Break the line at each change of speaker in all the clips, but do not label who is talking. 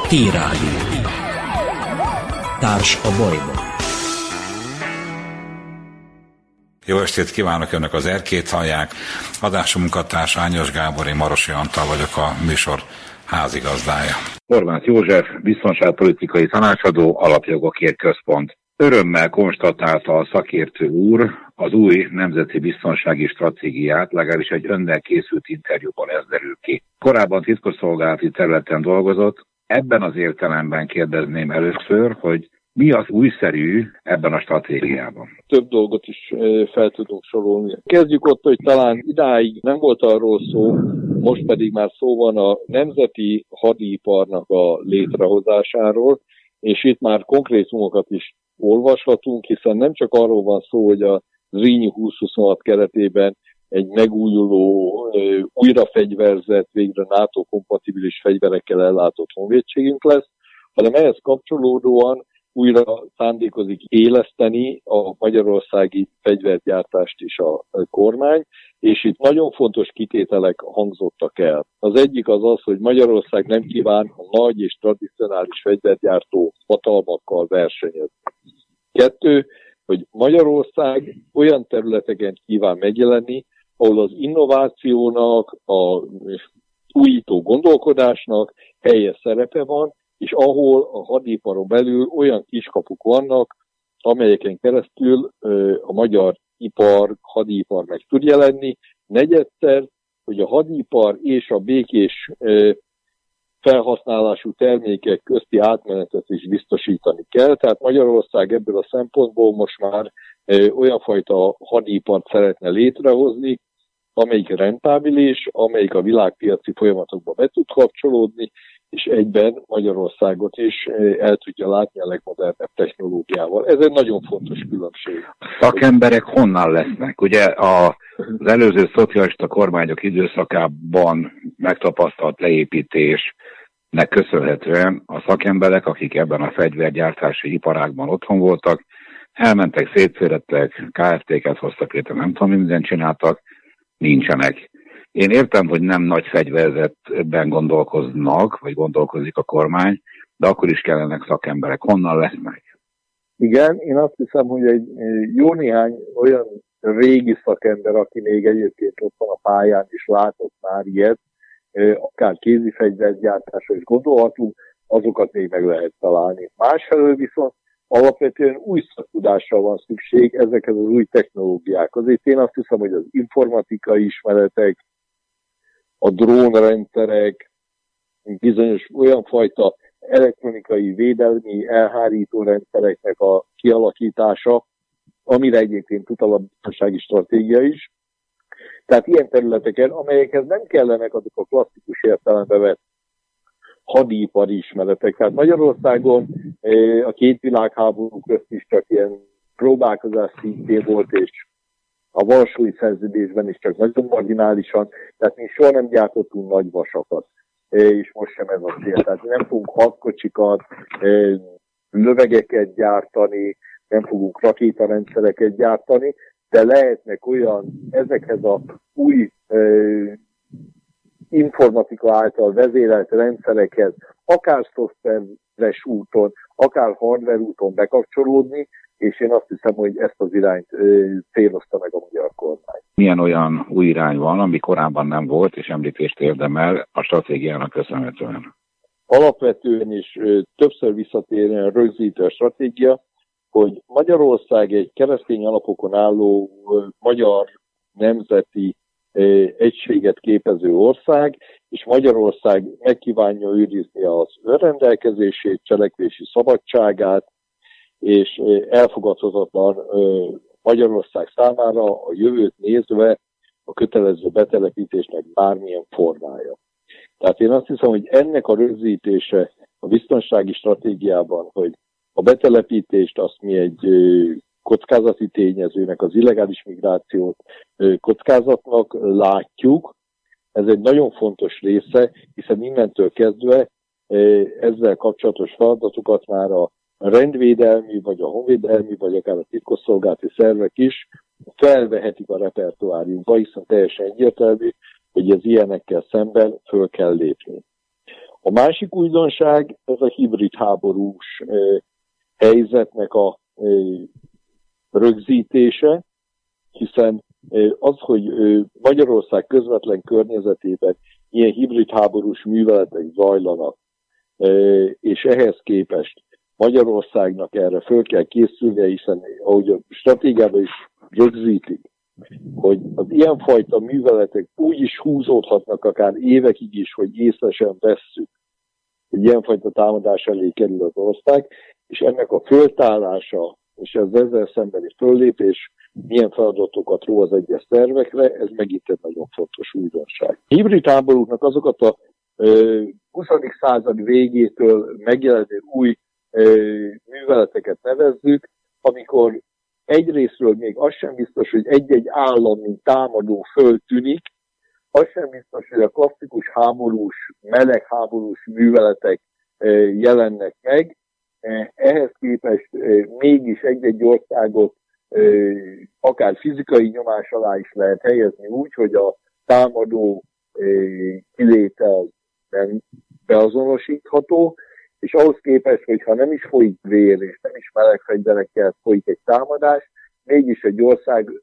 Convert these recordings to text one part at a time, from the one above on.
T-Rádió. Társ a bajban.
Jó estét kívánok, önök az Erkét hallják. Adásom munkatárs Ányos Gábor, én Marosi Antal vagyok, a műsor házigazdája.
Horváth József, biztonságpolitikai tanácsadó, Alapjogokért Központ. Örömmel konstatálta a szakértő úr az új nemzeti biztonsági stratégiát, legalábbis egy önnel készült interjúban ez derül ki. Korábban titkosszolgálati területen dolgozott, ebben az értelemben kérdezném először, hogy mi az újszerű ebben a stratégiában?
Több dolgot is fel tudunk sorolni. Kezdjük ott, hogy talán idáig nem volt arról szó, most pedig már szó van a nemzeti hadiiparnak a létrehozásáról, és itt már konkrétumokat is olvashatunk, hiszen nem csak arról van szó, hogy a Zrínyi 2026 keretében egy megújuló, újra fegyverzett, végre NATO-kompatibilis fegyverekkel ellátott honvédségünk lesz, hanem ehhez kapcsolódóan újra szándékozik éleszteni a magyarországi fegyvergyártást is a kormány, és itt nagyon fontos kitételek hangzottak el. Az egyik az, hogy Magyarország nem kíván a nagy és tradicionális fegyvergyártó hatalmakkal versenyezni. 2, hogy Magyarország olyan területeken kíván megjelenni, ahol az innovációnak, a újító gondolkodásnak helyes szerepe van, és ahol a hadiiparon belül olyan kiskapuk vannak, amelyeken keresztül a magyar hadipar meg tud jelenni. Negyedszer, hogy a hadipar és a békés felhasználású termékek közti átmenetet is biztosítani kell. Tehát Magyarország ebből a szempontból most már olyan fajta hadipart szeretne létrehozni, amelyik rentábilis, amelyik a világpiaci folyamatokba be tud kapcsolódni, és egyben Magyarországot is el tudja látni a legmodernebb technológiával. Ez egy nagyon fontos különbség.
Szakemberek honnan lesznek? Ugye az előző szocialista kormányok időszakában megtapasztalt leépítésnek köszönhetően a szakemberek, akik ebben a fegyvergyártási iparágban otthon voltak, elmentek, szétszérettek, KFT-ket hoztak létre, nem tudom, mindent csináltak, nincsenek. Én értem, hogy nem nagy fegyverzetben gondolkoznak, vagy gondolkozik a kormány, de akkor is kellenek szakemberek. Honnan lesznek?
Igen, én azt hiszem, hogy egy jó néhány olyan régi szakember, aki még egyébként ott van a pályán, és látott már ilyet, akár kézi fegyvergyártásra is gondolhatunk, azokat még meg lehet találni. Másfelől viszont alapvetően új szaktudásra van szükség ezekhez az új technológiákhoz. Itt én azt hiszem, hogy az informatikai ismeretek, a drónrendszerek, bizonyos olyan fajta elektronikai védelmi elhárító rendszereknek a kialakítása, amire egyébként utal a biztonsági stratégia is. Tehát ilyen területeken, amelyekhez nem kellenek azok a klasszikus értelembe vett hadipari ismeretek. Tehát Magyarországon a két világháború közt is csak ilyen próbálkozás szintén volt, és a Varsói Szerződésben is csak nagyon marginálisan, tehát mi soha nem gyártottunk nagy vasakat, és most sem ez a cél. Tehát nem fogunk hadkocsikat, lövegeket gyártani, nem fogunk rakétarendszereket gyártani, de lehetnek olyan, ezekhez a új informatika által vezérelt rendszerekhez, akár szoftveres úton, akár hardware úton bekapcsolódni, és én azt hiszem, hogy ezt az irányt célozta meg a magyar kormány.
Milyen olyan új irány van, ami korábban nem volt, és említést érdemel a stratégiának köszönhetően?
Alapvetően is többször visszatérően rögzítő a stratégia, hogy Magyarország egy keresztény alapokon álló magyar nemzeti egységet képező ország, és Magyarország megkívánja őrizni az önrendelkezését, cselekvési szabadságát, és elfogadhatatlan Magyarország számára a jövőt nézve a kötelező betelepítésnek bármilyen formája. Tehát én azt hiszem, hogy ennek a rögzítése a biztonsági stratégiában, hogy a betelepítést azt mi egy kockázati tényezőnek, az illegális migrációt kockázatnak látjuk, ez egy nagyon fontos része, hiszen innentől kezdve ezzel kapcsolatos feladatokat már a rendvédelmi, vagy a honvédelmi, vagy akár a titkosszolgálati szervek is felvehetik a repertoáriumba, hiszen teljesen egyértelmű, hogy az ilyenekkel szemben föl kell lépni. A másik újdonság, ez a hibrid háborús helyzetnek a rögzítése, hiszen az, hogy Magyarország közvetlen környezetében ilyen hibrid háborús műveletek zajlanak, és ehhez képest Magyarországnak erre föl kell készülnie, hiszen ahogy a stratégiában is rögzítik, hogy az ilyenfajta műveletek úgy is húzódhatnak akár évekig is, hogy észre sem vesszük, hogy ilyenfajta támadás elé kerül az ország, és ennek a föltárása és az ezzel szembeni föllépés milyen feladatokat ró az egyes szervekre, ez megint egy nagyon fontos újdonság. A hibrid háborúknak azokat a 20. század végétől megjelenő új műveleteket nevezzük, amikor egyrészről még az sem biztos, hogy egy-egy állam, mint támadó föltűnik, az sem biztos, hogy a klasszikus háborús, meleg háborús műveletek jelennek meg. Ehhez képest mégis egy-egy országot akár fizikai nyomás alá is lehet helyezni úgy, hogy a támadó kilétel nem beazonosítható, és ahhoz képest, hogyha nem is folyik vér, és nem is meleg fegyverekkel folyik egy támadás, mégis egy országot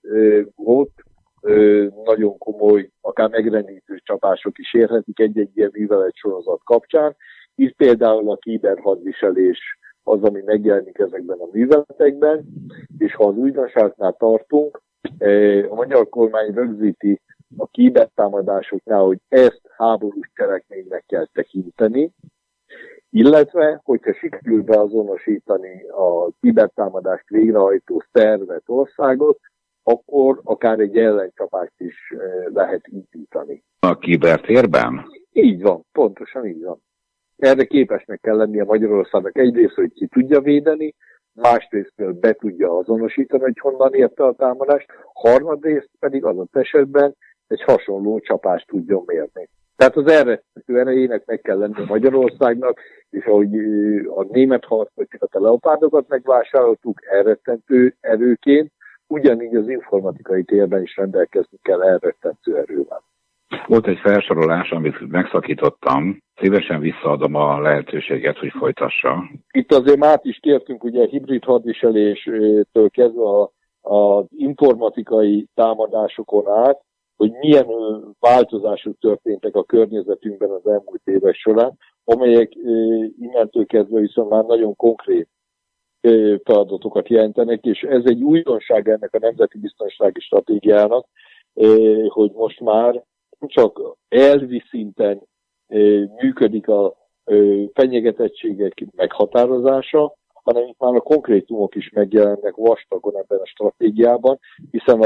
nagyon komoly, akár megrendítő csapások is érhetik egy-egy ilyen művelet sorozat kapcsán. Itt például a kiberhadviselés az, ami megjelenik ezekben a műveletekben, és ha az újdonságnál tartunk, a magyar kormány rögzíti a kibertámadásoknál, hogy ezt háborús cselekménynek kell tekinteni, illetve, hogyha sikerül beazonosítani a kibertámadást végrehajtó szervet, országot, akkor akár egy ellencsapást is lehet indítani.
A kibertérben?
Így van, pontosan így van. Erre képesnek kell lennie Magyarországnak egyrészt, hogy ki tudja védeni, másrészt be tudja azonosítani, hogy honnan érte a támadást, harmadrészt pedig adott esetben egy hasonló csapást tudjon mérni. Tehát az elrettentő erejének meg kell lenni Magyarországnak, és ahogy a német harckocsikat, a leopárdokat megvásároltuk elrettentő erőként, ugyanígy az informatikai térben is rendelkezni kell elrettentő erővel.
Volt egy felsorolás, amit megszakítottam, szívesen visszaadom a lehetőséget, hogy folytassa.
Itt azért már is kértünk ugye hibrid hadviseléstől kezdve az informatikai támadásokon át, hogy milyen változások történtek a környezetünkben az elmúlt évek során, amelyek innentől kezdve viszont már nagyon konkrét feladatokat jelentenek, és ez egy újdonság ennek a nemzeti biztonsági stratégiának, hogy most már csak elvi szinten működik a fenyegetettségek meghatározása, hanem itt már a konkrétumok is megjelennek vastagon ebben a stratégiában, hiszen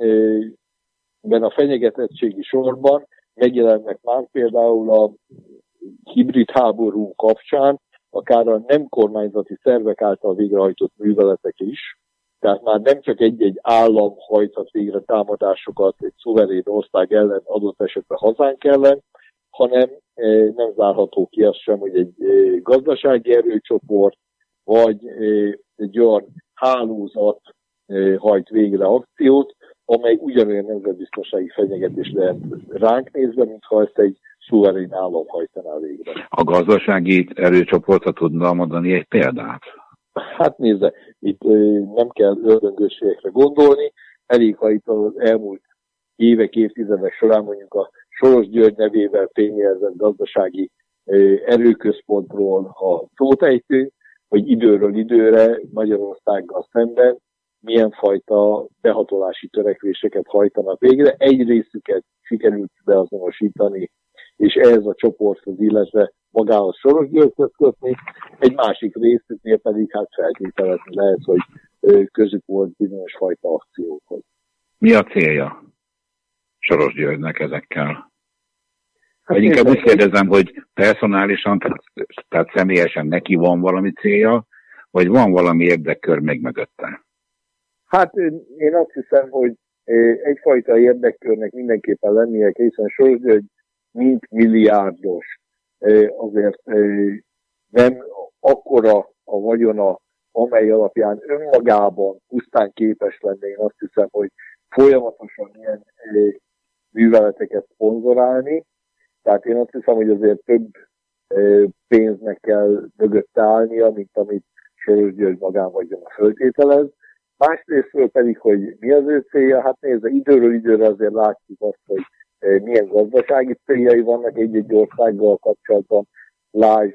ebben a fenyegetettségi sorban megjelennek már például a hibrid háború kapcsán, akár a nem kormányzati szervek által végrehajtott műveletek is. Tehát már nem csak egy-egy állam hajthat végre támadásokat egy szuverén ország ellen, adott esetben hazánk ellen, hanem nem zárható ki az sem, hogy egy gazdasági erőcsoport, vagy egy olyan hálózat hajt végre akciót, amely ugyanolyan nemzetbiztonsági fenyegetés lehet ránk nézve, mintha ezt egy szuverén állam hajtaná végre.
A gazdasági erőcsoportra tudna mondani egy példát?
Hát nézze, itt nem kell ördöngőségekre gondolni, elég, ha itt az elmúlt évek, évtizedek során mondjuk a Soros György nevével fényjelzett gazdasági erőközpontról a szót ejtünk, hogy időről időre Magyarországgal szemben milyen fajta behatolási törekvéseket hajtanak végre. Egy részüket sikerült beazonosítani, és ehhez a csoporthoz, illetve magához Soros Györgyhöz kötni, egy másik részüknél pedig hát feltételezni lehet, hogy közük volt bizonyos fajta akciókhoz.
Mi a célja Soros Györgynek ezekkel? Vagy inkább úgy kérdezem, hogy personálisan, tehát személyesen neki van valami célja, vagy van valami érdekkör még mögötte?
Hát én azt hiszem, hogy egyfajta érdekkörnek mindenképpen lennie, hiszen Soros György mint milliárdos, azért nem akkora a vagyona, amely alapján önmagában pusztán képes lenne, én azt hiszem, hogy folyamatosan ilyen műveleteket szponzorálni. Tehát én azt hiszem, hogy azért több pénznek kell mögötte állnia, mint amit Soros György magánvagyon föltételez. Másrésztről pedig, hogy mi az ő célja, hát nézze, időről időre azért látjuk azt, hogy milyen gazdasági céljai vannak egy-egy országgal kapcsolatban. Lásd,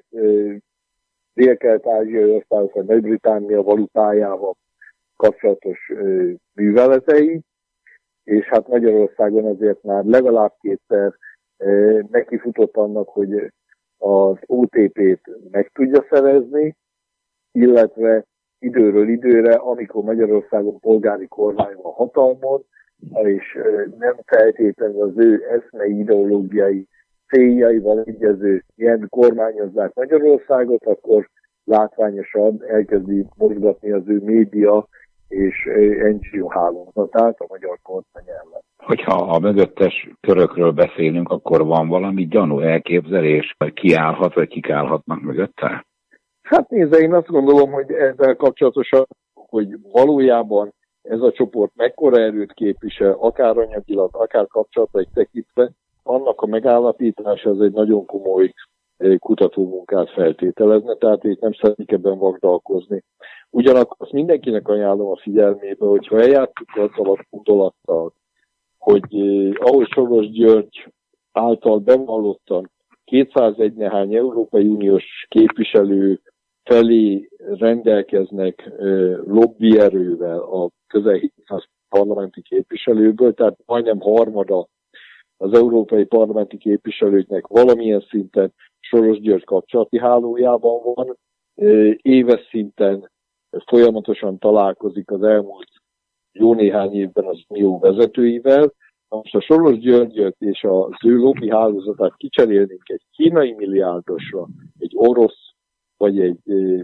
dél-kelet-ázsiai országok, vagy Nagy-Britannia valutájával kapcsolatos műveletei, és hát Magyarországon azért már legalább kétszer nekifutott annak, hogy az OTP-t meg tudja szerezni, illetve időről időre, amikor Magyarországon polgári kormány van hatalmon, és nem feltétlenül az ő eszmei ideológiai céljaival egyező ilyen kormányozzák Magyarországot, akkor látványosan elkezdi mozgatni az ő média és NGO hálózatát a magyar kormány ellen.
Hogyha a mögöttes körökről beszélünk, akkor van valami gyanú elképzelés, hogy ki állhat, vagy kik állhatnak mögötte?
Hát nézze, én azt gondolom, hogy ezzel kapcsolatosan, hogy valójában ez a csoport mekkora erőt képvisel, akár anyagilag, akár kapcsolatai tekintve, annak a megállapítása az egy nagyon komoly kutatómunkát feltételezne, tehát itt nem szeretnék ebben vagdalkozni. Ugyanakkor azt mindenkinek ajánlom a figyelmébe, hogy ha eljátszuk azzal a gondolattal, hogy ahogy Soros György által bevallottan 201 nehány Európai Uniós képviselő felé rendelkeznek lobbyerővel a közel 700 parlamenti képviselőből, tehát majdnem harmada az európai parlamenti képviselőknek valamilyen szinten Soros György kapcsolati hálójában van, éves szinten folyamatosan találkozik az elmúlt jó néhány évben az unió vezetőivel. Most a Soros Györgyöt és az ő lobby hálózatát kicserélnénk egy kínai milliárdosra, egy orosz vagy egy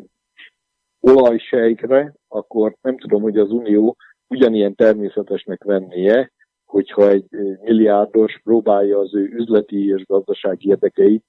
olajsejkre, akkor nem tudom, hogy az unió ugyanilyen természetesnek vennie, hogyha egy milliárdos próbálja az ő üzleti és gazdasági érdekeit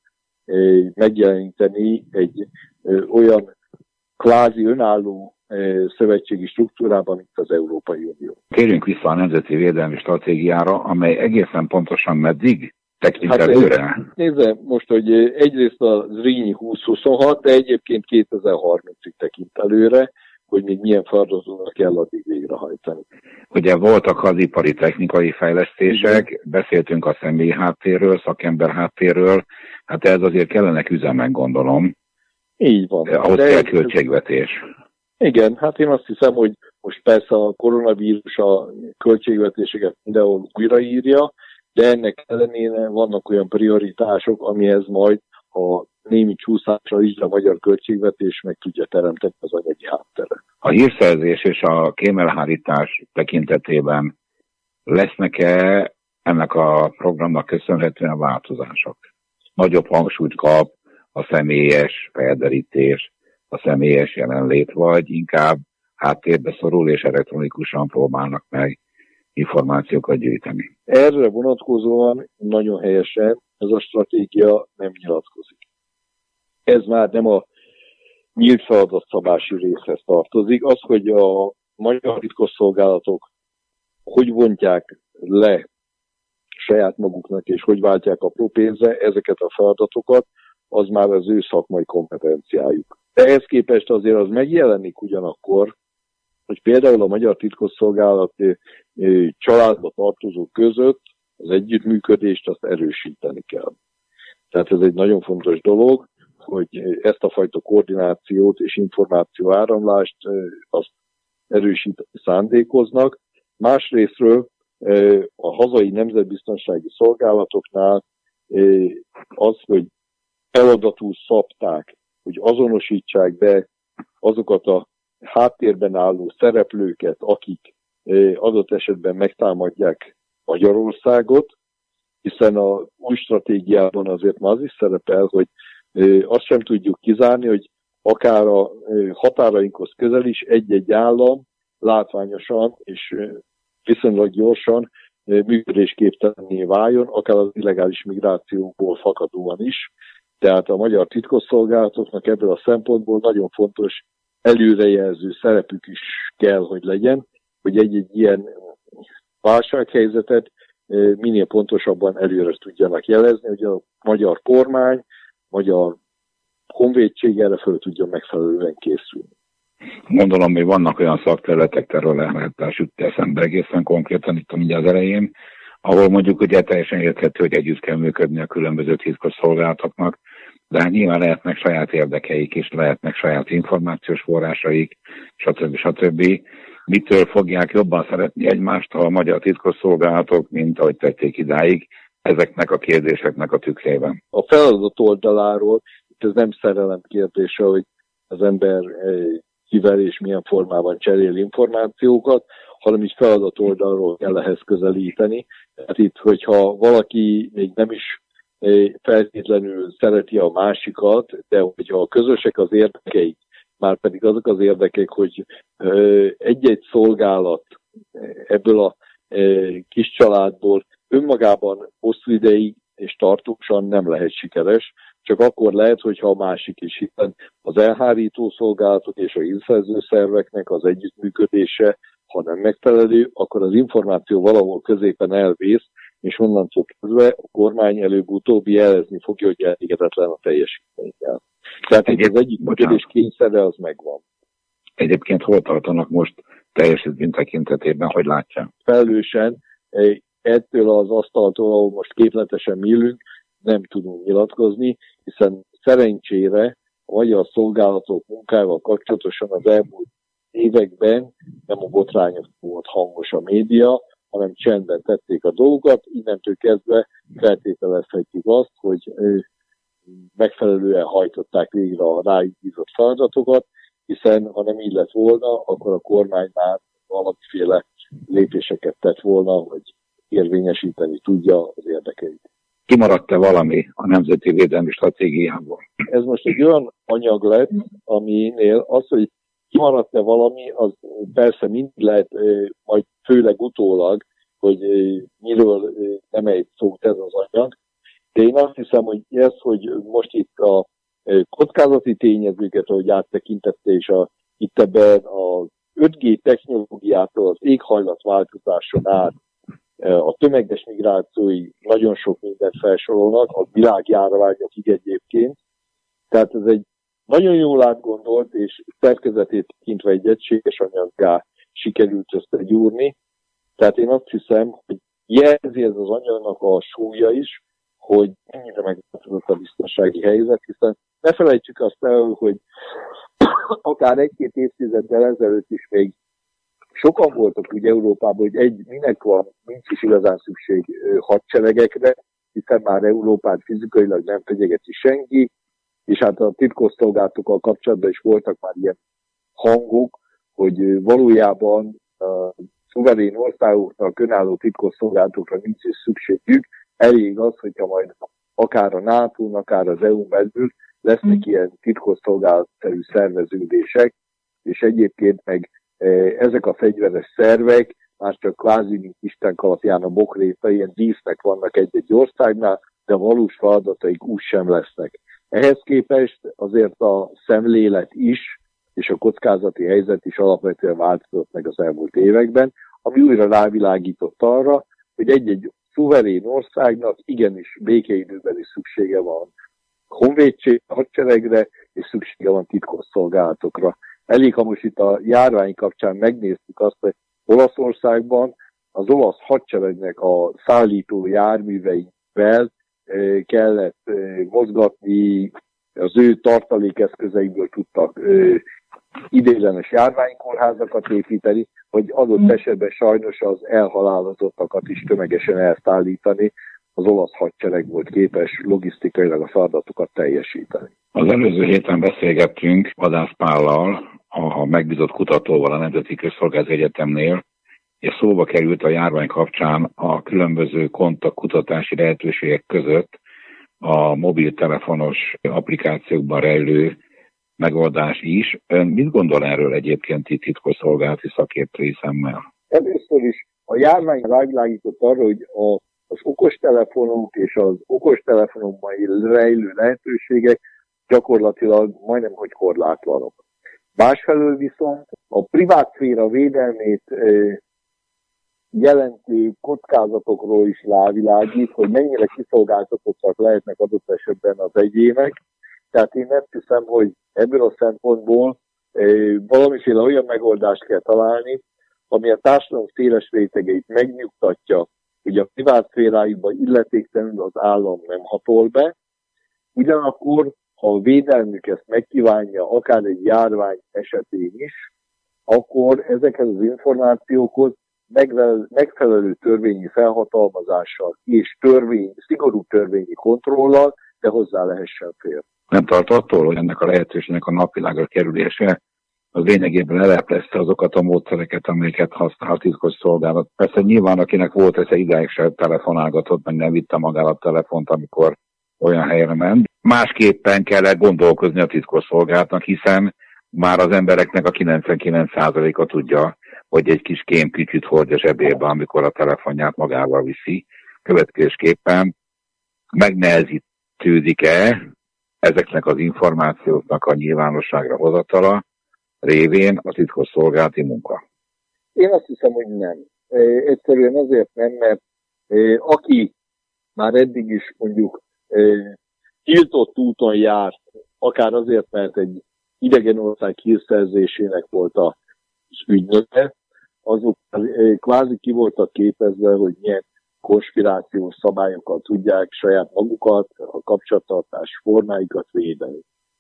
megjeleníteni egy olyan kvázi önálló szövetségi struktúrában, mint az Európai Unió.
Térjünk vissza a Nemzeti Védelmi Stratégiára, amely egészen pontosan meddig tekint előre?
Nézze, most, hogy egyrészt a Zrínyi 2026, de egyébként 2030-ig tekint előre, hogy még milyen feladatokat kell addig végrehajtani.
Ugye voltak hadipari technikai fejlesztések, beszéltünk a személyi háttérről, szakember háttérről, hát ez azért kellenek üzemek, gondolom.
Így van.
Ahhoz kell költségvetés.
Igen, hát én azt hiszem, hogy most persze a koronavírus a költségvetéseket mindenhol újraírja, de ennek ellenére vannak olyan prioritások, amihez majd a némi csúszással is a magyar költségvetés meg tudja teremteni az anyagi hátteret.
A hírszerzés és a kémelhárítás tekintetében lesznek-e ennek a programnak köszönhetően változások? Nagyobb hangsúlyt kap a személyes felderítés, a személyes jelenlét, vagy inkább háttérbe szorul és elektronikusan próbálnak meg információkat gyűjteni?
Erre vonatkozóan nagyon helyesen ez a stratégia nem nyilatkozik. Ez már nem a nyílt feladatszabási részhez tartozik. Az, hogy a magyar titkosszolgálatok hogy vontják le saját maguknak, és hogy váltják apró pénzre ezeket a feladatokat, az már az ő szakmai kompetenciájuk. De ehhez képest azért az megjelenik ugyanakkor, hogy például a magyar titkosszolgálat családba tartozók között az együttműködést azt erősíteni kell. Tehát ez egy nagyon fontos dolog, hogy ezt a fajta koordinációt és információ áramlást azt erősíteni szándékoznak. Másrésztről a hazai nemzetbiztonsági szolgálatoknál az, hogy feladatul szabták, hogy azonosítsák be azokat a háttérben álló szereplőket, akik adott esetben megtámadják Magyarországot, hiszen a új stratégiában azért már az is szerepel, hogy azt sem tudjuk kizárni, hogy akár a határainkhoz közel is egy-egy állam látványosan és viszonylag gyorsan működésképtelenné váljon, akár az illegális migrációból fakadóan is. Tehát a magyar titkosszolgálatoknak ebből a szempontból nagyon fontos előrejelző szerepük is kell, hogy legyen, hogy egy-egy ilyen válsághelyzetet minél pontosabban előre tudjanak jelezni, hogy a magyar kormány, magyar honvédség erre föl tudjon megfelelően készülni.
Gondolom, hogy vannak olyan szakterületek, területtárs jut eszembe egészen konkrétan itt az elején, ahol mondjuk ugye teljesen érthető, hogy együtt kell működni a különböző titkos szolgálatoknak, de hát nyilván lehetnek saját érdekeik is, lehetnek saját információs forrásaik, stb. Mitől fogják jobban szeretni egymást a magyar titkos szolgálatok, mint ahogy tették idáig, ezeknek a kérdéseknek a tükrében?
A feladat oldaláról, itt ez nem szerelem kérdése, hogy az ember kivel és milyen formában cserél információkat, hanem így feladat oldalról kell ehhez közelíteni. Tehát itt, hogyha valaki még nem is feltétlenül szereti a másikat, de hogyha közösek az érdekeik, már pedig azok az érdekek, hogy egy-egy szolgálat ebből a kis családból önmagában hosszú ideig és tartósan nem lehet sikeres, csak akkor lehet, hogyha a másik is, hiszen az elhárító szolgálatok és a hírszerző szerveknek az együttműködése, ha nem megfelelő, akkor az információ valahol középen elvész, és onnantól kezdve a kormány előbb-utóbb jelezni fogja, hogy elégedetlen a teljesítménnyel. Tehát az együttműködés kényszerre az megvan.
Egyébként hol tartanak most teljesítmény tekintetében, hogy látja?
Felelősen ettől az asztaltól, ahol most képletesen mi ülünk, nem tudunk nyilatkozni, hiszen szerencsére a magyar szolgálatok munkával kapcsolatosan az elmúlt években nem a botrányok volt hangos a média, hanem csendben tették a dolgokat, innentől kezdve feltételezhetjük azt, hogy megfelelően hajtották végre a rájuk bízott feladatokat, hiszen ha nem így lett volna, akkor a kormány már valamiféle lépéseket tett volna, hogy érvényesíteni tudja az érdekeit.
Kimaradt-e valami a Nemzeti Védelmi Stratégiából?
Ez most egy olyan anyag lett, aminél az, hogy kimaradt-e valami, az persze mindig lehet, majd főleg utólag, hogy miről nem egy szó ez az anyag. De én azt hiszem, hogy ez, hogy most itt a kockázati tényezőket, ahogy áttekintette, és itt ebben a 5G technológiától az éghajlatváltozáson át a tömeges migrációi nagyon sok mindent felsorolnak, a világjárványokig egyébként. Tehát ez egy nagyon jól átgondolt és szerkezetét tekintve egy egységes anyaggá sikerült összegyúrni. Tehát én azt hiszem, hogy jelzi ez az anyagnak a súlya is, hogy mennyire megváltozott a biztonsági helyzet, hiszen ne felejtsük azt el, hogy akár egy-két évtizeddel ezelőtt is még sokan voltak úgy Európában, hogy minek van, nincs is igazán szükség hadseregekre, hiszen már Európát fizikailag nem fenyegeti senki, és hát a titkosszolgálatokkal kapcsolatban is voltak már ilyen hangok, hogy valójában a szuverén országoknak, önálló titkosszolgálatokra nincs is szükségük, elég az, hogyha majd akár a NATO-n, akár az EU-n belül lesznek ilyen titkosszolgálatszerű szerveződések, és egyébként meg ezek a fegyveres szervek már csak kvázi, mint Isten kalapján a bokréta, ilyen dísznek vannak egy-egy országnál, de valós feladataik úgy sem lesznek. Ehhez képest azért a szemlélet is, és a kockázati helyzet is alapvetően változott meg az elmúlt években, ami újra rávilágított arra, hogy egy-egy szuverén országnak igenis békeidőben is szüksége van honvédség, hadseregre, és szüksége van titkosszolgálatokra. Elég, ha most itt a járvány kapcsán megnéztük azt, hogy Olaszországban az olasz hadseregnek a szállító járműveivel kellett mozgatni, az ő tartalékeszközeikből tudtak ideiglenes járványkórházakat építeni, hogy adott esetben sajnos az elhalálozottakat is tömegesen elszállítani. Az olasz hadsereg volt képes logisztikailag a feladatokat teljesíteni.
Az előző héten beszélgettünk Vadász Pállal, a megbízott kutatóval a Nemzeti Közszolgálati Egyetemnél, és szóba került a járvány kapcsán a különböző kontaktkutatási lehetőségek között a mobiltelefonos applikációkban rejlő megoldás is. Ön mit gondol erről egyébként itt titkosszolgálati szakértői szemmel?
Először is a járvány rávilágított arra, hogy az okostelefonok és az okostelefonokban rejlő lehetőségek gyakorlatilag majdnem, hogy korlátlanok. Másfelől viszont a privátszféra védelmét jelentő kockázatokról is rávilágít, hogy mennyire kiszolgáltatottak lehetnek adott esetben az egyének, Tehát én nem hiszem, hogy ebből a szempontból valamiféle olyan megoldást kell találni, ami a társadalom széles rétegeit megnyugtatja, hogy a privát szférájukban illetéktelenül az állam nem hatol be, ugyanakkor, ha a védelmük ezt megkívánja, akár egy járvány esetén is, akkor ezekhez az információkhoz megfelelő törvényi felhatalmazással és szigorú törvényi kontrollal, de hozzá lehessen férni.
Nem tart attól, hogy ennek a lehetőségnek a napvilágra kerülése az lényegében leleplezte azokat a módszereket, amelyeket használ a titkos szolgálat. Persze nyilván, akinek volt esze, idáig se telefonálgatott, meg nem vitte magára a telefont, amikor olyan helyre ment. Másképpen kellett gondolkozni a titkos szolgálatnak, hiszen már az embereknek a 99%-a tudja, hogy egy kis kémkütyűt hordja zsebébe, amikor a telefonját magával viszi. Következésképpen megnehezítődik-e ezeknek az információknak a nyilvánosságra hozatala révén a titkos szolgálati munka?
Én azt hiszem, hogy nem. Egyszerűen azért nem, mert aki már eddig is mondjuk tiltott úton járt, akár azért, mert egy idegen ország hírszerzésének volt az ügynöke, azok kvázi ki voltak képezve, hogy milyen konspirációs szabályokkal tudják saját magukat, a kapcsolattartás formáikat védeni.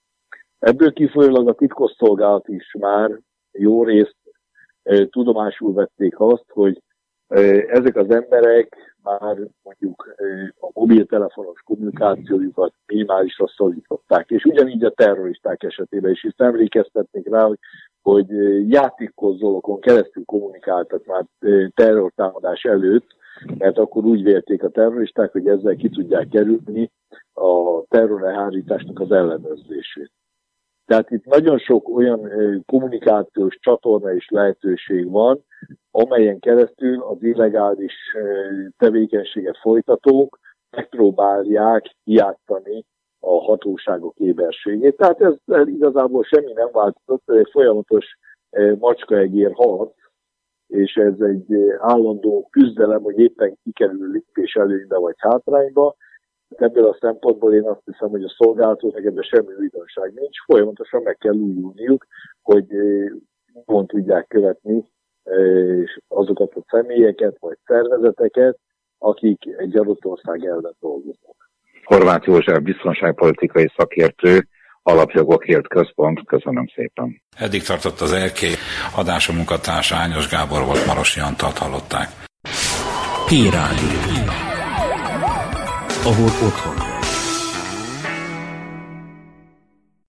Ebből kifolyólag a titkosszolgálat is már jó részt tudomásul vették azt, hogy ezek az emberek már mondjuk a mobiltelefonos kommunikációjukat minimálisra szorították. És ugyanígy a terroristák esetében is, hiszen emlékeztetnék rá, hogy játékkonzolokon keresztül kommunikáltak már terrortámadás előtt, mert akkor úgy vélték a terroristák, hogy ezzel ki tudják kerülni a terrorelhárításnak az ellenőrzését. Tehát itt nagyon sok olyan kommunikációs csatorna és lehetőség van, amelyen keresztül az illegális tevékenységet folytatók megpróbálják kijátszani a hatóságok éberségét. Tehát ez igazából semmi nem változott, ez egy folyamatos macskaegér harc, és ez egy állandó küzdelem, hogy éppen kikerül lépés előnybe vagy hátrányba. Ebből a szempontból én azt hiszem, hogy a szolgálatoknak ebben semmi újdonság nincs. Folyamatosan meg kell újulniuk, hogy jól tudják követni azokat a személyeket vagy szervezeteket, akik egy adott ország ellen dolgoznak.
Horváth József biztonságpolitikai szakértő, Alapjogokért Központ. Köszönöm szépen.
Eddig tartott az Erkély, adása munkatársa Ányos Gábor volt, Marosi Antalt hallották.
Hírádió. Ahol otthon